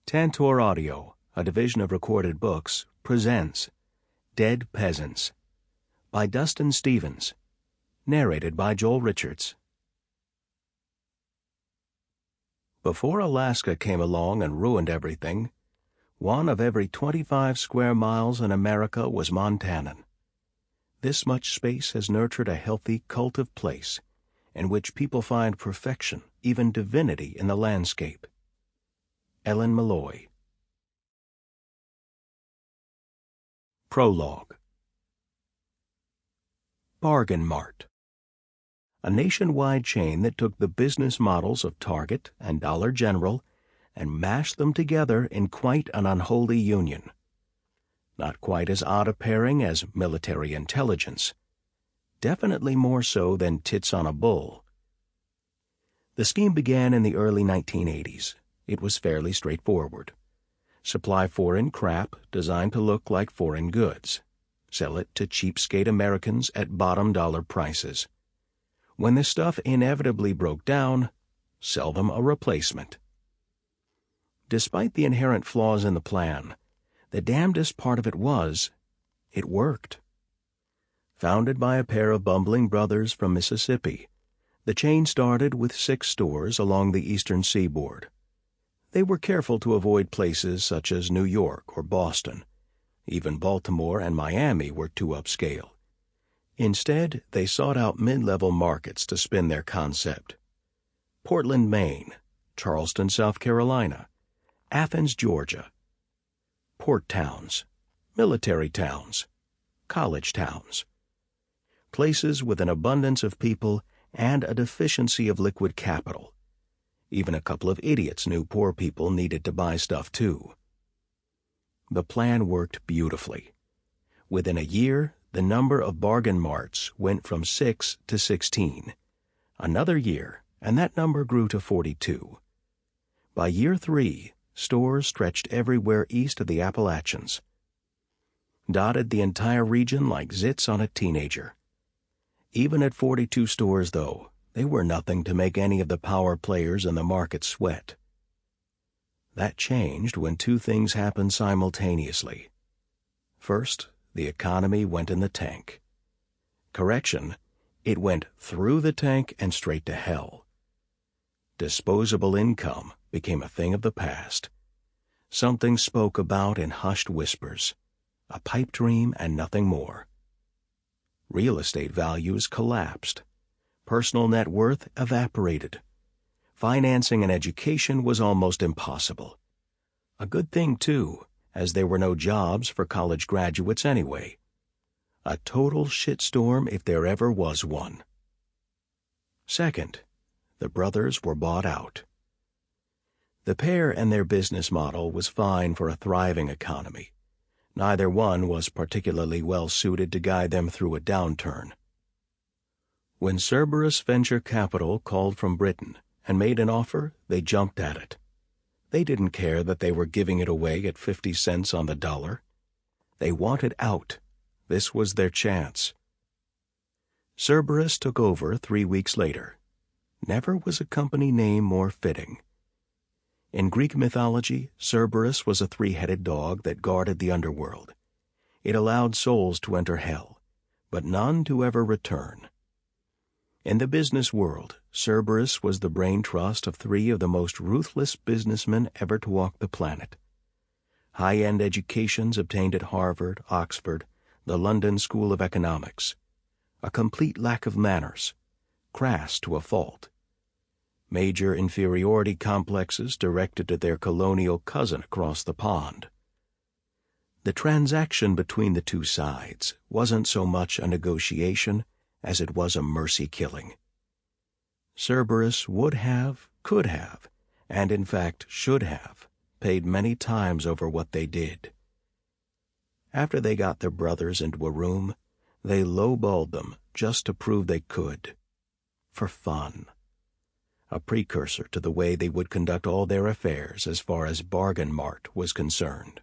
Tantor Audio, a division of Recorded Books, presents Dead Peasants by Dustin Stevens, narrated by Joel Richards. Before Alaska came along and ruined everything, 1 of every 25 square miles in America was Montanan. This much space has nurtured a healthy cult of place, in which people find perfection, even divinity, in the landscape. Ellen Malloy. Prologue. Bargain Mart. A nationwide chain that took the business models of Target and Dollar General and mashed them together in quite an unholy union. Not quite as odd a pairing as military intelligence. Definitely more so than tits on a bull. The scheme began in the early 1980s. It was fairly straightforward. Supply foreign crap designed to look like foreign goods. Sell it to cheapskate Americans at bottom dollar prices. When the stuff inevitably broke down, sell them a replacement. Despite the inherent flaws in the plan, the damnedest part of it was, it worked. Founded by a pair of bumbling brothers from Mississippi, the chain started with 6 stores along the eastern seaboard. They were careful to avoid places such as New York or Boston. Even Baltimore and Miami were too upscale. Instead, they sought out mid-level markets to spin their concept. Portland, Maine, Charleston, South Carolina, Athens, Georgia. Port towns, military towns, college towns. Places with an abundance of people and a deficiency of liquid capital. Even a couple of idiots knew poor people needed to buy stuff too. The plan worked beautifully. Within a year, the number of bargain marts went from 6 to 16. Another year, and that number grew to 42. By year 3, stores stretched everywhere east of the Appalachians. Dotted the entire region like zits on a teenager. Even at 42 stores, though, they were nothing to make any of the power players in the market sweat. That changed when 2 things happened simultaneously. First, the economy went in the tank. Correction, it went through the tank and straight to hell. Disposable income became a thing of the past. Something spoke about in hushed whispers. A pipe dream and nothing more. Real estate values collapsed. Personal net worth evaporated. Financing an education was almost impossible. A good thing, too, as there were no jobs for college graduates anyway. A total shitstorm if there ever was one. Second, the brothers were bought out. The pair and their business model was fine for a thriving economy. Neither one was particularly well suited to guide them through a downturn. When Cerberus Venture Capital called from Britain and made an offer, they jumped at it. They didn't care that they were giving it away at 50 cents on the dollar. They wanted out. This was their chance. Cerberus took over 3 weeks later. Never was a company name more fitting. In Greek mythology, Cerberus was a 3-headed dog that guarded the underworld. It allowed souls to enter hell, but none to ever return. In the business world, Cerberus was the brain trust of 3 of the most ruthless businessmen ever to walk the planet. High-end educations obtained at Harvard, Oxford, the London School of Economics. A complete lack of manners, crass to a fault. Major inferiority complexes directed at their colonial cousin across the pond. The transaction between the 2 sides wasn't so much a negotiation as it was a mercy-killing. Cerberus would have, could have, and in fact should have, paid many times over what they did. After they got their brothers into a room, they lowballed them just to prove they could. For fun. A precursor to the way they would conduct all their affairs as far as Bargain Mart was concerned.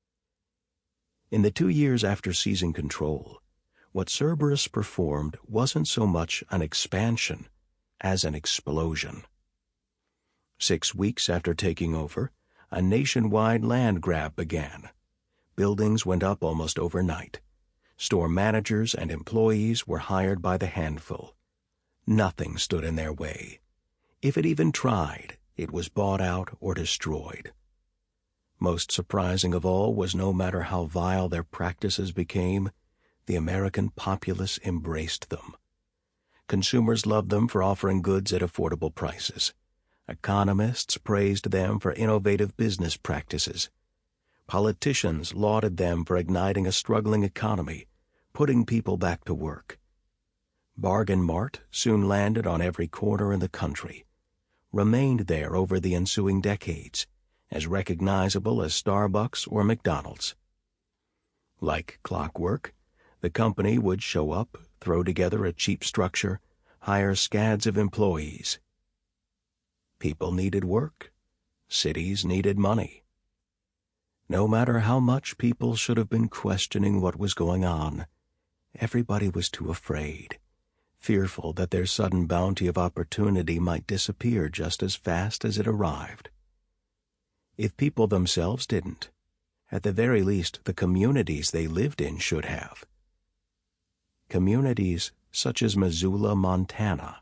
In the 2 years after seizing control, what Cerberus performed wasn't so much an expansion as an explosion. 6 weeks after taking over, a nationwide land grab began. Buildings went up almost overnight. Store managers and employees were hired by the handful. Nothing stood in their way. If it even tried, it was bought out or destroyed. Most surprising of all was, no matter how vile their practices became, the American populace embraced them. Consumers loved them for offering goods at affordable prices. Economists praised them for innovative business practices. Politicians lauded them for igniting a struggling economy, putting people back to work. Bargain Mart soon landed on every corner in the country, remained there over the ensuing decades, as recognizable as Starbucks or McDonald's. Like clockwork, the company would show up, throw together a cheap structure, hire scads of employees. People needed work. Cities needed money. No matter how much people should have been questioning what was going on, everybody was too afraid, fearful that their sudden bounty of opportunity might disappear just as fast as it arrived. If people themselves didn't, at the very least the communities they lived in should have. Communities such as Missoula, Montana.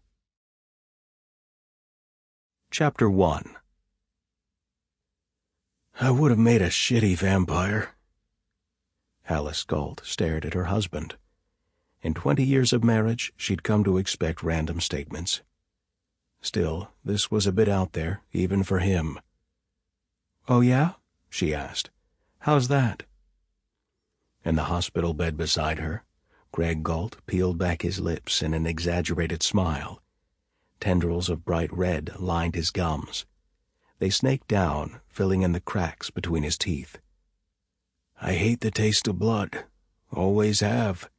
Chapter 1. I would have made a shitty vampire. Alice Galt stared at her husband. In 20 years of marriage, she'd come to expect random statements. Still, this was a bit out there, even for him. "Oh, yeah?" she asked. "How's that?" In the hospital bed beside her, Greg Galt peeled back his lips in an exaggerated smile. Tendrils of bright red lined his gums. They snaked down, filling in the cracks between his teeth. "I hate the taste of blood. Always have."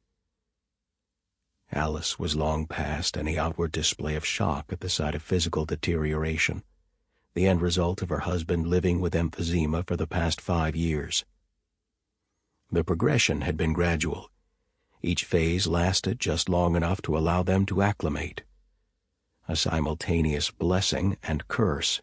Alice was long past any outward display of shock at the sight of physical deterioration, the end result of her husband living with emphysema for the past 5 years. The progression had been gradual. Each phase lasted just long enough to allow them to acclimate. A simultaneous blessing and curse.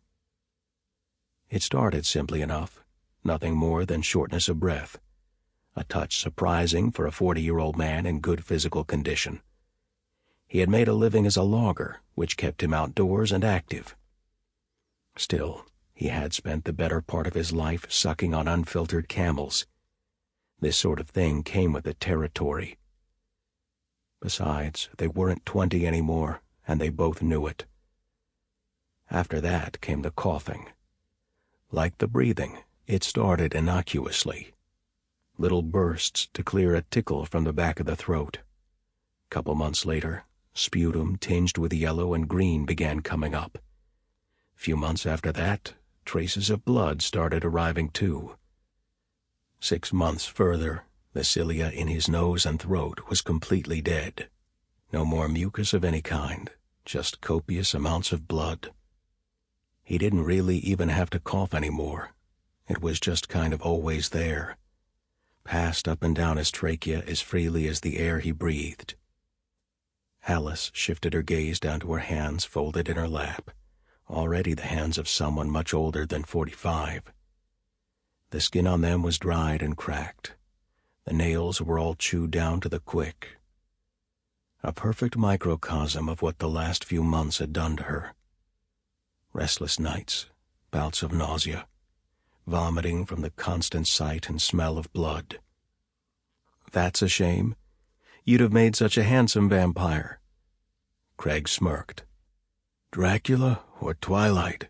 It started simply enough, nothing more than shortness of breath, a touch surprising for a 40-year-old man in good physical condition. He had made a living as a logger, which kept him outdoors and active. Still, he had spent the better part of his life sucking on unfiltered Camels. This sort of thing came with the territory. Besides, they weren't 20 anymore, and they both knew it. After that came the coughing. Like the breathing, it started innocuously. Little bursts to clear a tickle from the back of the throat. 'Couple months later, sputum tinged with yellow and green began coming up. Few months after that, traces of blood started arriving too. 6 months further, the cilia in his nose and throat was completely dead. No more mucus of any kind, just copious amounts of blood. He didn't really even have to cough anymore. It was just kind of always there, passed up and down his trachea as freely as the air he breathed. Alice shifted her gaze down to her hands folded in her lap, already the hands of someone much older than 45. The skin on them was dried and cracked. The nails were all chewed down to the quick. A perfect microcosm of what the last few months had done to her. Restless nights, bouts of nausea, vomiting from the constant sight and smell of blood. "That's a shame. You'd have made such a handsome vampire." Craig smirked. "Dracula or Twilight?"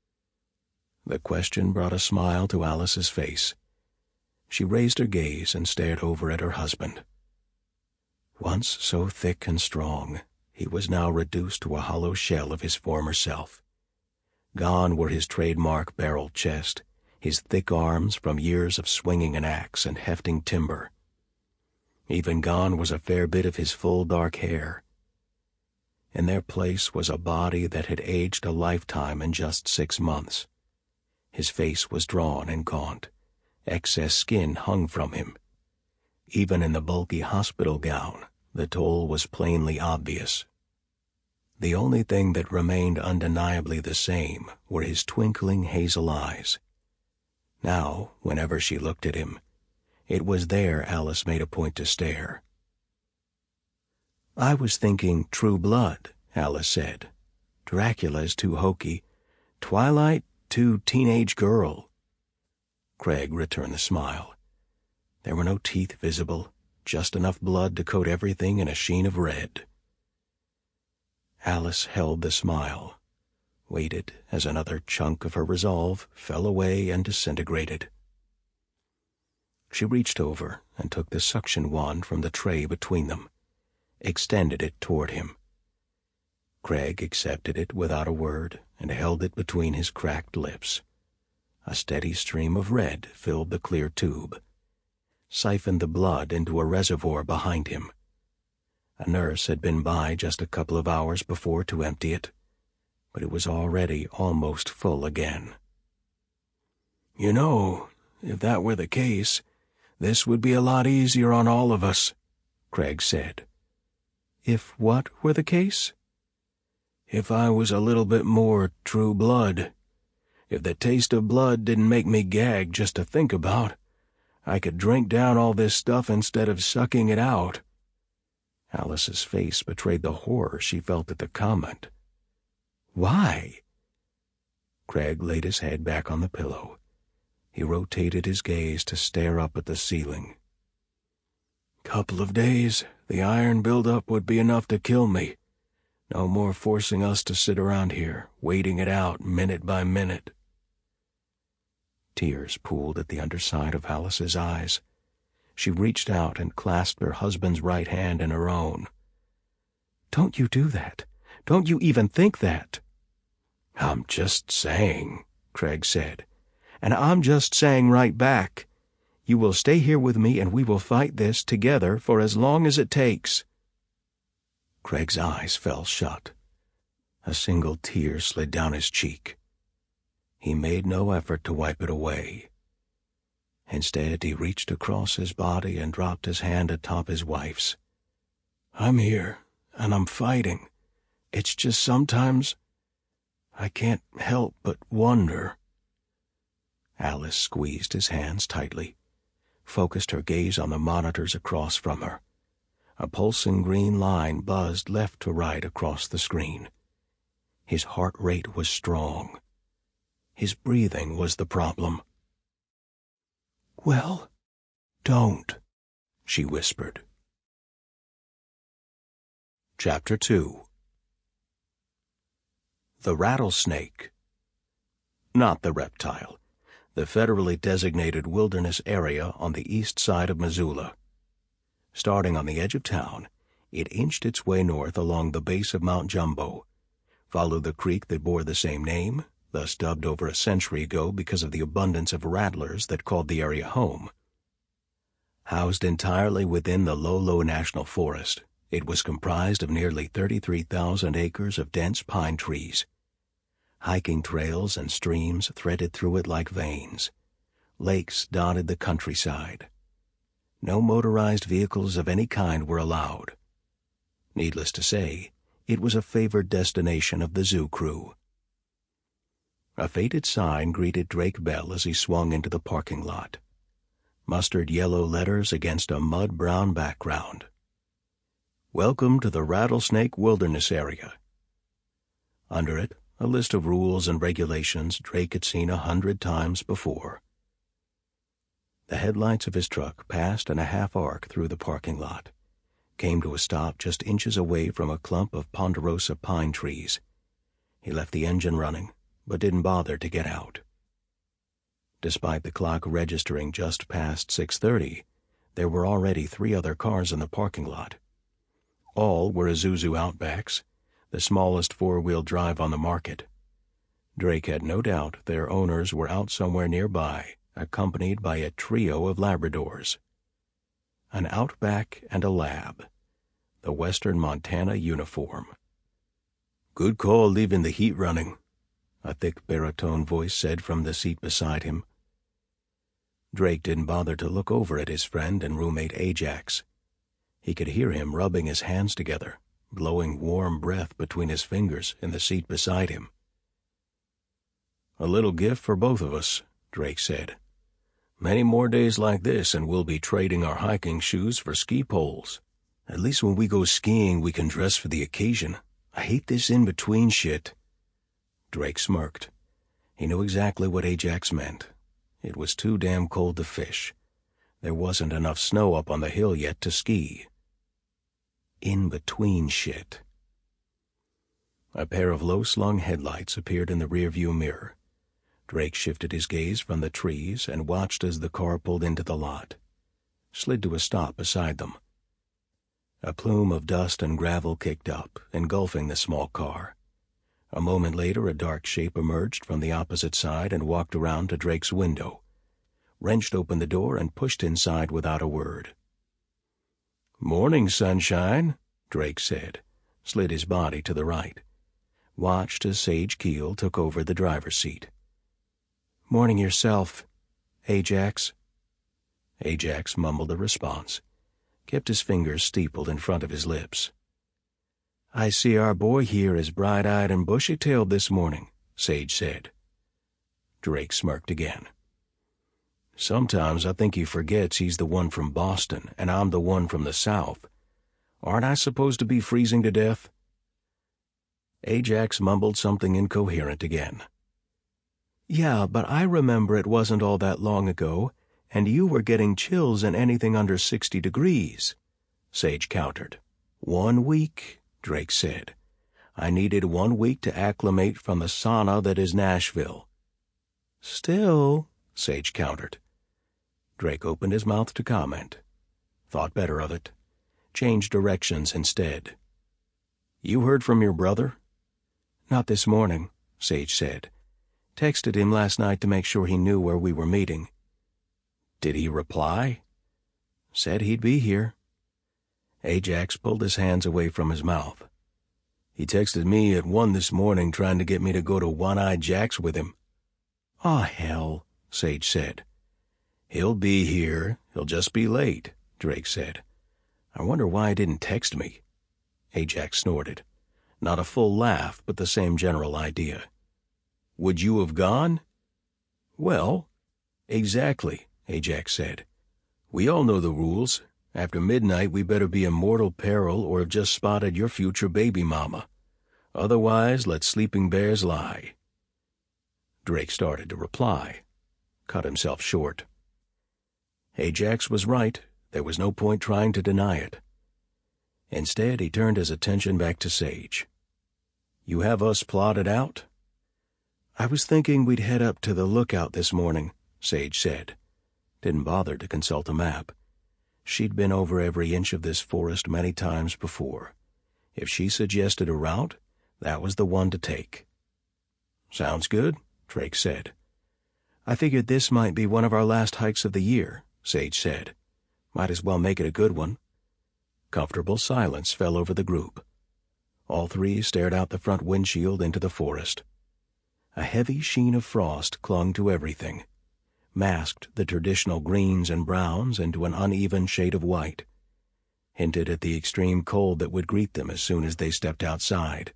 The question brought a smile to Alice's face. She raised her gaze and stared over at her husband. Once so thick and strong, he was now reduced to a hollow shell of his former self. Gone were his trademark barrel chest, his thick arms from years of swinging an axe and hefting timber. Even gone was a fair bit of his full dark hair. In their place was a body that had aged a lifetime in just 6 months. His face was drawn and gaunt. Excess skin hung from him. Even in the bulky hospital gown, the toll was plainly obvious. The only thing that remained undeniably the same were his twinkling hazel eyes. Now, whenever she looked at him, it was there Alice made a point to stare. "I was thinking True Blood," Alice said. "Dracula's too hokey. Twilight, too teenage girl." Craig returned the smile. There were no teeth visible, just enough blood to coat everything in a sheen of red. Alice held the smile, waited as another chunk of her resolve fell away and disintegrated. She reached over and took the suction wand from the tray between them, extended it toward him. Craig accepted it without a word and held it between his cracked lips. A steady stream of red filled the clear tube, siphoned the blood into a reservoir behind him. A nurse had been by just a couple of hours before to empty it, but it was already almost full again. "You know, if that were the case, this would be a lot easier on all of us," Craig said. "If what were the case?" "If I was a little bit more True Blood. If the taste of blood didn't make me gag just to think about, I could drink down all this stuff instead of sucking it out." Alice's face betrayed the horror she felt at the comment. "Why?" Craig laid his head back on the pillow. He rotated his gaze to stare up at the ceiling. "Couple of days, the iron buildup would be enough to kill me. No more forcing us to sit around here, waiting it out minute by minute." Tears pooled at the underside of Alice's eyes. She reached out and clasped her husband's right hand in her own. "Don't you do that. Don't you even think that." "I'm just saying," Craig said. "And I'm just saying right back. You will stay here with me and we will fight this together for as long as it takes." Craig's eyes fell shut. A single tear slid down his cheek. He made no effort to wipe it away. Instead, he reached across his body and dropped his hand atop his wife's. "I'm here, and I'm fighting. It's just sometimes I can't help but wonder." Alice squeezed his hands tightly, focused her gaze on the monitors across from her. A pulsing green line buzzed left to right across the screen. His heart rate was strong. His breathing was the problem. "Well, don't," she whispered. Chapter 2. The rattlesnake. Not the reptile. The federally designated wilderness area on the east side of Missoula. Starting on the edge of town, it inched its way north along the base of Mount Jumbo, followed the creek that bore the same name, thus dubbed over a century ago because of the abundance of rattlers that called the area home. Housed entirely within the Lolo National Forest, it was comprised of nearly 33,000 acres of dense pine trees. Hiking trails and streams threaded through it like veins. Lakes dotted the countryside. No motorized vehicles of any kind were allowed. Needless to say, it was a favored destination of the zoo crew. A faded sign greeted Drake Bell as he swung into the parking lot. Mustard yellow letters against a mud-brown background. "Welcome to the Rattlesnake Wilderness Area." Under it, a list of rules and regulations Drake had seen 100 times before. The headlights of his truck passed in a half-arc through the parking lot, came to a stop just inches away from a clump of ponderosa pine trees. He left the engine running, but didn't bother to get out. Despite the clock registering just past 6:30, there were already 3 other cars in the parking lot. All were Isuzu Outbacks, the smallest 4-wheel drive on the market. Drake had no doubt their owners were out somewhere nearby, accompanied by a trio of Labradors. An Outback and a Lab. The Western Montana uniform. "Good call leaving the heat running," a thick baritone voice said from the seat beside him. Drake didn't bother to look over at his friend and roommate Ajax. He could hear him rubbing his hands together, blowing warm breath between his fingers in the seat beside him. "A little gift for both of us," Drake said. Many more days like this and we'll be trading our hiking shoes for ski poles. At least when we go skiing we can dress for the occasion. I hate this in-between shit." Drake smirked. He knew exactly what Ajax meant. It was too damn cold to fish. There wasn't enough snow up on the hill yet to ski. In-between shit. A pair of low-slung headlights appeared in the rearview mirror. Drake shifted his gaze from the trees and watched as the car pulled into the lot, slid to a stop beside them. A plume of dust and gravel kicked up, engulfing the small car. A moment later, a dark shape emerged from the opposite side and walked around to Drake's window, wrenched open the door and pushed inside without a word. "Morning, sunshine," Drake said, slid his body to the right, watched as Sage Keel took over the driver's seat. "Morning yourself, Ajax." Ajax mumbled a response, kept his fingers steepled in front of his lips. "I see our boy here is bright-eyed and bushy-tailed this morning," Sage said. Drake smirked again. "Sometimes I think he forgets he's the one from Boston and I'm the one from the South. Aren't I supposed to be freezing to death?" Ajax mumbled something incoherent again. "Yeah, but I remember it wasn't all that long ago, and you were getting chills in anything under 60 degrees, Sage countered. "1 week," Drake said. "I needed 1 week to acclimate from the sauna that is Nashville." "Still," Sage countered. Drake opened his mouth to comment. Thought better of it. Changed directions instead. "You heard from your brother?" "Not this morning," Sage said. "Texted him last night to make sure he knew where we were meeting." "Did he reply?" "Said he'd be here." Ajax pulled his hands away from his mouth. "He texted me at 1 this morning trying to get me to go to One-Eyed Jack's with him." "Aw, hell," Sage said. "He'll be here. He'll just be late," Drake said. "I wonder why he didn't text me." Ajax snorted. Not a full laugh, but the same general idea. "Would you have gone?" "Well, exactly," Ajax said. "We all know the rules. After midnight we better be in mortal peril or have just spotted your future baby mama. Otherwise, let sleeping bears lie." Drake started to reply, cut himself short. Ajax was right. There was no point trying to deny it. Instead, he turned his attention back to Sage. "You have us plotted out?" "I was thinking we'd head up to the lookout this morning," Sage said. Didn't bother to consult a map. She'd been over every inch of this forest many times before. If she suggested a route, that was the one to take. "Sounds good," Drake said. "I figured this might be one of our last hikes of the year," Sage said. "Might as well make it a good one." Comfortable silence fell over the group. All three stared out the front windshield into the forest. A heavy sheen of frost clung to everything, masked the traditional greens and browns into an uneven shade of white, hinted at the extreme cold that would greet them as soon as they stepped outside.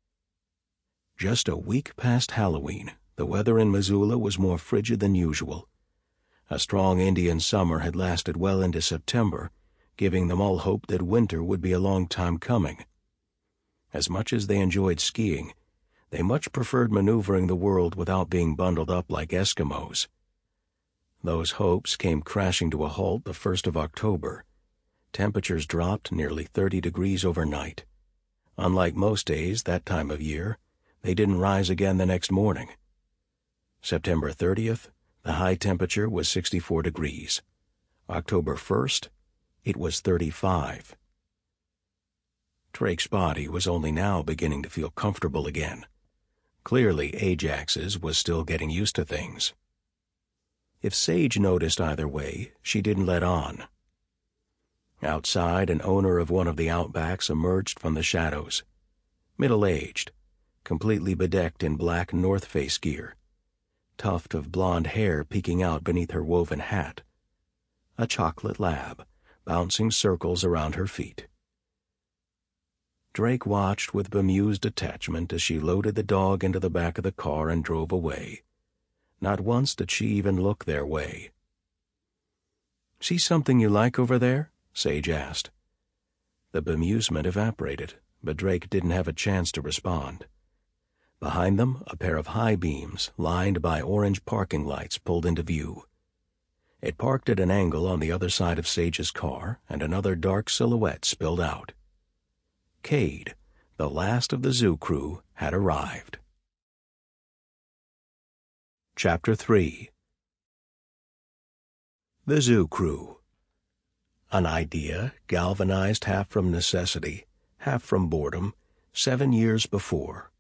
Just a week past Halloween, the weather in Missoula was more frigid than usual. A strong Indian summer had lasted well into September, giving them all hope that winter would be a long time coming. As much as they enjoyed skiing, they much preferred maneuvering the world without being bundled up like Eskimos. Those hopes came crashing to a halt the 1st of October. Temperatures dropped nearly 30 degrees overnight. Unlike most days that time of year, they didn't rise again the next morning. September 30th, the high temperature was 64 degrees. October 1st, it was 35. Drake's body was only now beginning to feel comfortable again. Clearly, Ajax's was still getting used to things. If Sage noticed either way, she didn't let on. Outside, an owner of one of the Outbacks emerged from the shadows. Middle-aged, completely bedecked in black North Face gear, tuft of blonde hair peeking out beneath her woven hat. A chocolate lab, bouncing circles around her feet. Drake watched with bemused attachment as she loaded the dog into the back of the car and drove away. Not once did she even look their way. "See something you like over there?" Sage asked. The bemusement evaporated, but Drake didn't have a chance to respond. Behind them, a pair of high beams, lined by orange parking lights, pulled into view. It parked at an angle on the other side of Sage's car, and another dark silhouette spilled out. Cade, the last of the zoo crew, had arrived. Chapter 3. The Zoo Crew. An idea galvanized half from necessity, half from boredom, 7 years before.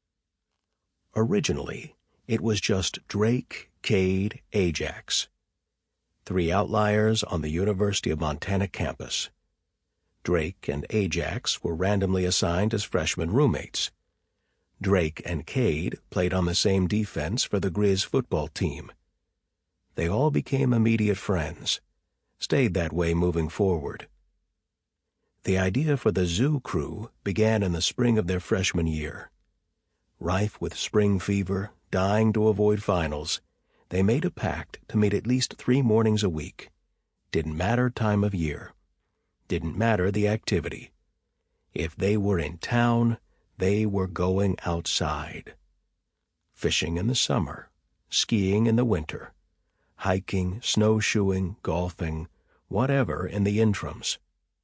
Originally, it was just Drake, Cade, Ajax. 3 outliers on the University of Montana campus. Drake and Ajax were randomly assigned as freshman roommates. Drake and Cade played on the same defense for the Grizz football team. They all became immediate friends, stayed that way moving forward. The idea for the Zoo Crew began in the spring of their freshman year. Rife with spring fever, dying to avoid finals, they made a pact to meet at least 3 mornings a week. Didn't matter time of year. Didn't matter the activity. If they were in town, they were going outside. Fishing in the summer, skiing in the winter, hiking, snowshoeing, golfing, whatever in the interims.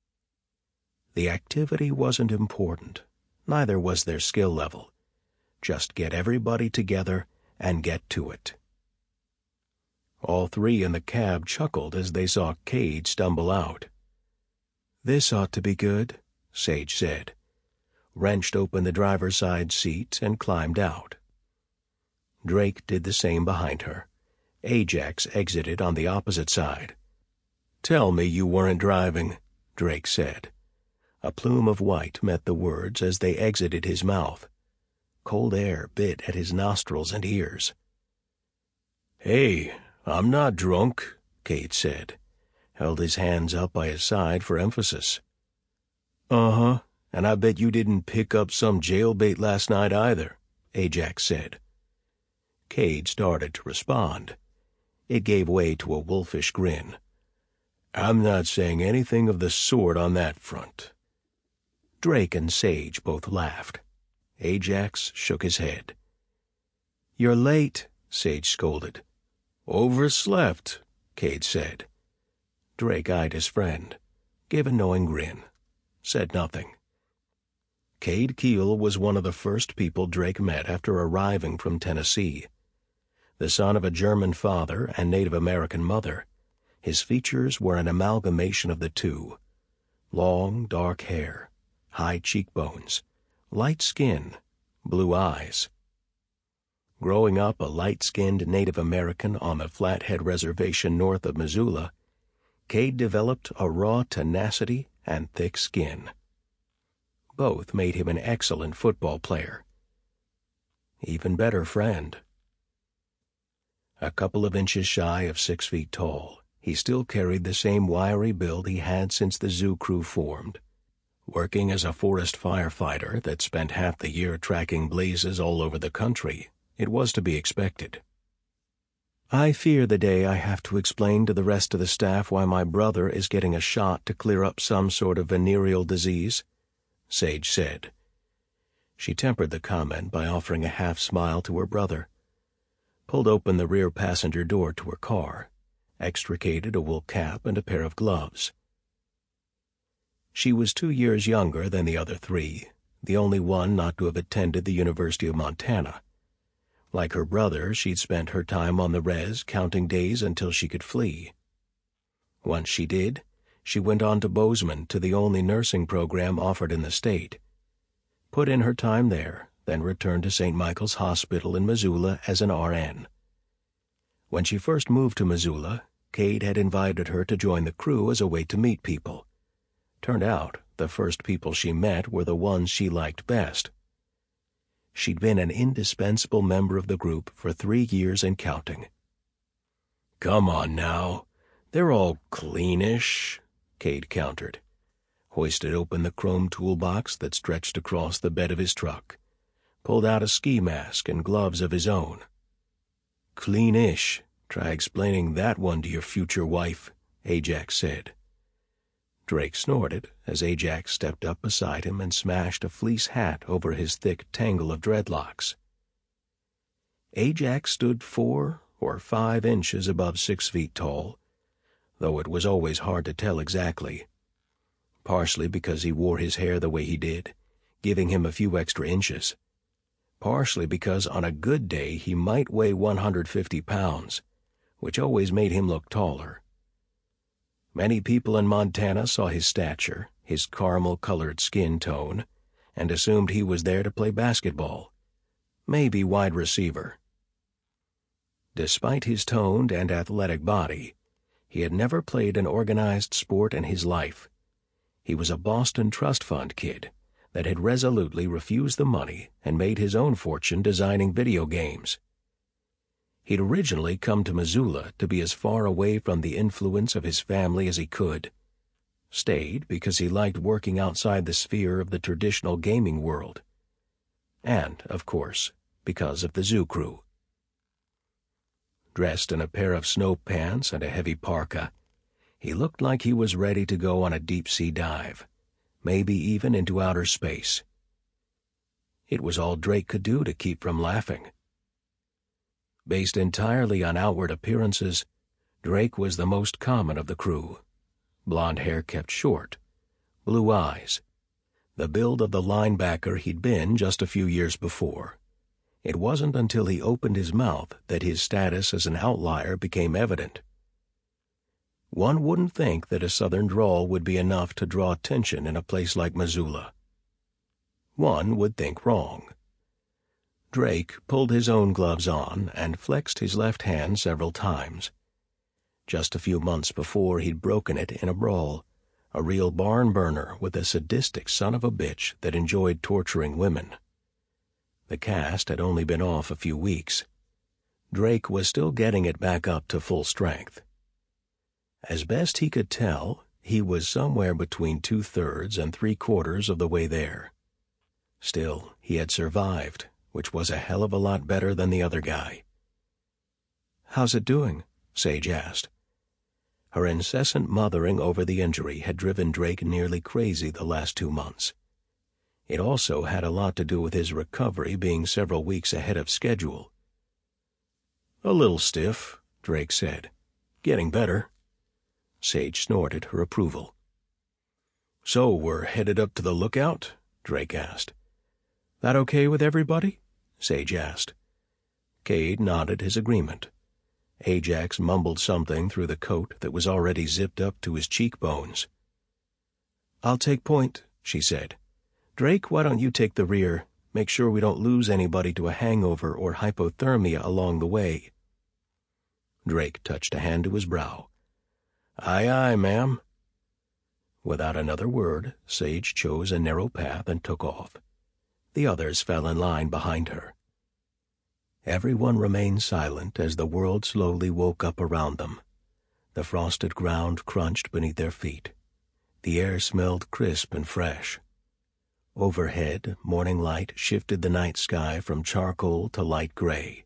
The activity wasn't important, neither was their skill level. Just get everybody together and get to it. All 3 in the cab chuckled as they saw Cade stumble out. "This ought to be good," Sage said, wrenched open the driver's side seat and climbed out. Drake did the same behind her. Ajax exited on the opposite side. "Tell me you weren't driving," Drake said. A plume of white met the words as they exited his mouth. Cold air bit at his nostrils and ears. "Hey, I'm not drunk," Cade said, held his hands up by his side for emphasis. "Uh-huh, and I bet you didn't pick up some jailbait last night either," Ajax said. Cade started to respond. It gave way to a wolfish grin. "I'm not saying anything of the sort on that front." Drake and Sage both laughed. Ajax shook his head. "You're late," Sage scolded. "Overslept," Cade said. Drake eyed his friend, gave a knowing grin, said nothing. Cade Keel was one of the first people Drake met after arriving from Tennessee. The son of a German father and Native American mother, his features were an amalgamation of the two. Long, dark hair, high cheekbones, light skin, blue eyes. Growing up a light-skinned Native American on the Flathead Reservation north of Missoula, Cade developed a raw tenacity and thick skin. Both made him an excellent football player. Even better friend. A couple of inches shy of 6 feet tall, he still carried the same wiry build he had since the Zoo Crew formed. Working as a forest firefighter that spent half the year tracking blazes all over the country, it was to be expected. "I fear the day I have to explain to the rest of the staff why my brother is getting a shot to clear up some sort of venereal disease," Sage said. She tempered the comment by offering a half-smile to her brother, pulled open the rear passenger door to her car, extricated a wool cap and a pair of gloves. She was 2 years younger than the other 3, the only one not to have attended the University of Montana. Like her brother, she'd spent her time on the res counting days until she could flee. Once she did, she went on to Bozeman to the only nursing program offered in the state. Put in her time there, then returned to St. Michael's Hospital in Missoula as an RN. When she first moved to Missoula, Cade had invited her to join the crew as a way to meet people. Turned out the first people she met were the ones she liked best. She'd been an indispensable member of the group for 3 years and counting. "Come on now, they're all cleanish," Cade countered, hoisted open the chrome toolbox that stretched across the bed of his truck, pulled out a ski mask and gloves of his own. "Cleanish, try explaining that one to your future wife," Ajax said. Drake snorted as Ajax stepped up beside him and smashed a fleece hat over his thick tangle of dreadlocks. Ajax stood 4 or 5 inches above 6 feet tall, though it was always hard to tell exactly, partially because he wore his hair the way he did, giving him a few extra inches, partially because on a good day he might weigh 150 pounds, which always made him look taller. Many people in Montana saw his stature, his caramel-colored skin tone, and assumed he was there to play basketball, maybe wide receiver. Despite his toned and athletic body, he had never played an organized sport in his life. He was a Boston Trust Fund kid that had resolutely refused the money and made his own fortune designing video games. He'd originally come to Missoula to be as far away from the influence of his family as he could. Stayed because he liked working outside the sphere of the traditional gaming world. And, of course, because of the zoo crew. Dressed in a pair of snow pants and a heavy parka, he looked like he was ready to go on a deep-sea dive, maybe even into outer space. It was all Drake could do to keep from laughing. Based entirely on outward appearances, Drake was the most common of the crew. Blonde hair kept short, blue eyes, the build of the linebacker he'd been just a few years before. It wasn't until he opened his mouth that his status as an outlier became evident. One wouldn't think that a southern drawl would be enough to draw attention in a place like Missoula. One would think wrong. Drake pulled his own gloves on and flexed his left hand several times. Just a few months before, he'd broken it in a brawl, a real barn burner with a sadistic son of a bitch that enjoyed torturing women. The cast had only been off a few weeks. Drake was still getting it back up to full strength. As best he could tell, he was somewhere between 2/3 and 3/4 of the way there. Still, he had survived, which was a hell of a lot better than the other guy. "How's it doing?" Sage asked. Her incessant mothering over the injury had driven Drake nearly crazy the last 2 months. It also had a lot to do with his recovery being several weeks ahead of schedule. "A little stiff," Drake said. "Getting better." Sage snorted her approval. "So we're headed up to the lookout?" Drake asked. "That okay with everybody?" Sage asked. Cade nodded his agreement. Ajax mumbled something through the coat that was already zipped up to his cheekbones. "I'll take point," she said. "Drake, why don't you take the rear? Make sure we don't lose anybody to a hangover or hypothermia along the way." Drake touched a hand to his brow. "Aye, aye, ma'am." Without another word, Sage chose a narrow path and took off. The others fell in line behind her. Everyone remained silent as the world slowly woke up around them. The frosted ground crunched beneath their feet. The air smelled crisp and fresh. Overhead, morning light shifted the night sky from charcoal to light gray.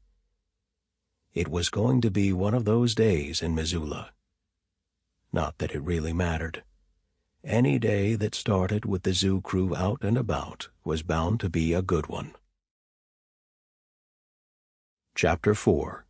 It was going to be one of those days in Missoula. Not that it really mattered. Any day that started with the zoo crew out and about was bound to be a good one. Chapter 4.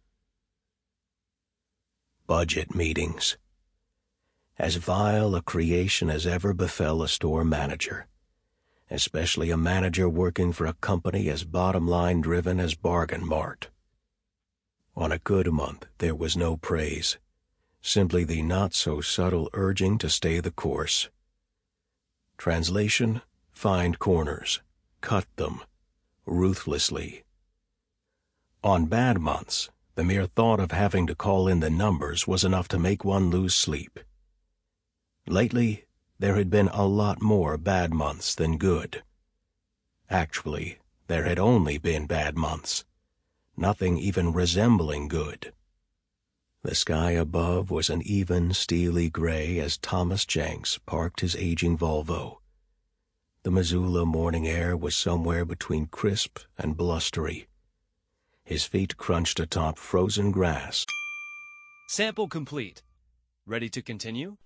Budget meetings. As vile a creation as ever befell a store manager, especially a manager working for a company as bottom-line driven as Bargain Mart. On a good month, there was no praise, simply the not-so-subtle urging to stay the course. Translation: find corners, cut them, ruthlessly. On bad months, the mere thought of having to call in the numbers was enough to make one lose sleep. Lately, there had been a lot more bad months than good. Actually, there had only been bad months. Nothing even resembling good. The sky above was an even, steely gray as Thomas Jenks parked his aging Volvo. The Missoula morning air was somewhere between crisp and blustery. His feet crunched atop frozen grass. Sample complete. Ready to continue?